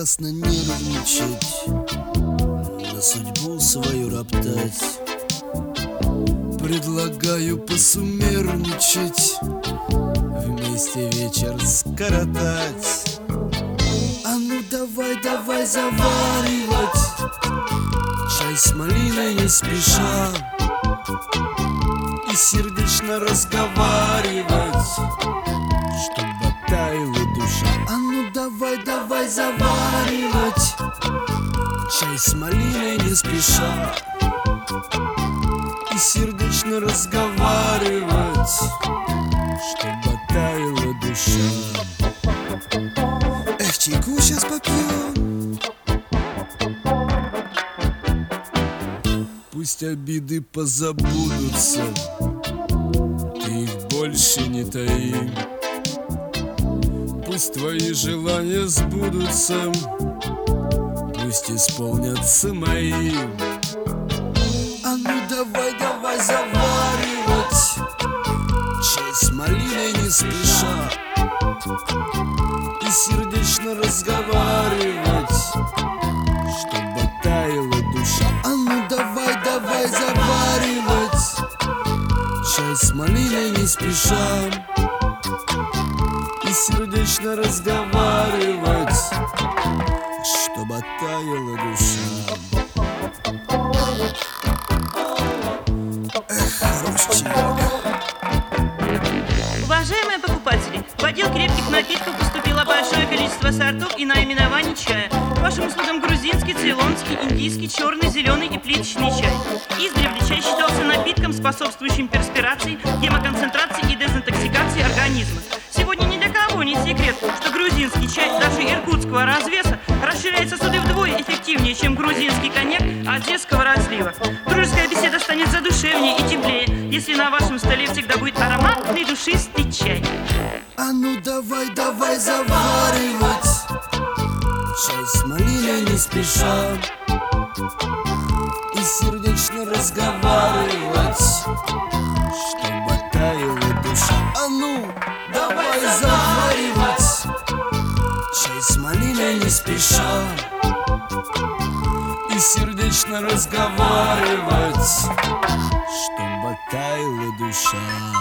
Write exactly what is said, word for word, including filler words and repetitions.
Напрасно нервничать, на судьбу свою роптать. Предлагаю посумерничать, вместе вечер скоротать. А ну давай, давай заваривать чай с малиной не спеша и сердечно разговаривать, чтобы таяла душа. А ну давай, давай заваривать чай с малиной не спеша и сердечно разговаривать, чтобы таяла душа. Эх, чайку сейчас попьем, пусть обиды позабудутся, ты их больше не таи. Пусть твои желания сбудутся, пусть исполнятся мои. А ну давай, давай заваривать чай с малиной не спеша и сердечно разговаривать, чтобы таяла душа. А ну давай, давай заваривать чай с малиной не спеша и сердечно разговаривать, чтобы таяла душа. Эх, хороший чаек. Уважаемые покупатели, в отдел крепких напитков поступило большое количество сортов и наименований чая. К вашим услугам грузинский, цейлонский, индийский, черный, зеленый и плиточный чай. Издревле чай считался напитком, способствующим перспирации, гемоконцентрации и дезинтоксикации организма. Сегодня ни для кого не секрет, что грузинский чай даже иркутского развеса расширяет сосуды вдвое эффективнее, чем грузинский коньяк одесского разлива. Дружеская беседа станет задушевнее и теплее, если на вашем столе всегда будет ароматный душистый чай. А ну давай, давай заваривать чай с малиной не спеша и сердечно разговаривать, чтобы таяла душа. А ну давай заваривать чай с малиной не спеша и сердечно разговаривать, чтобы таяла душа.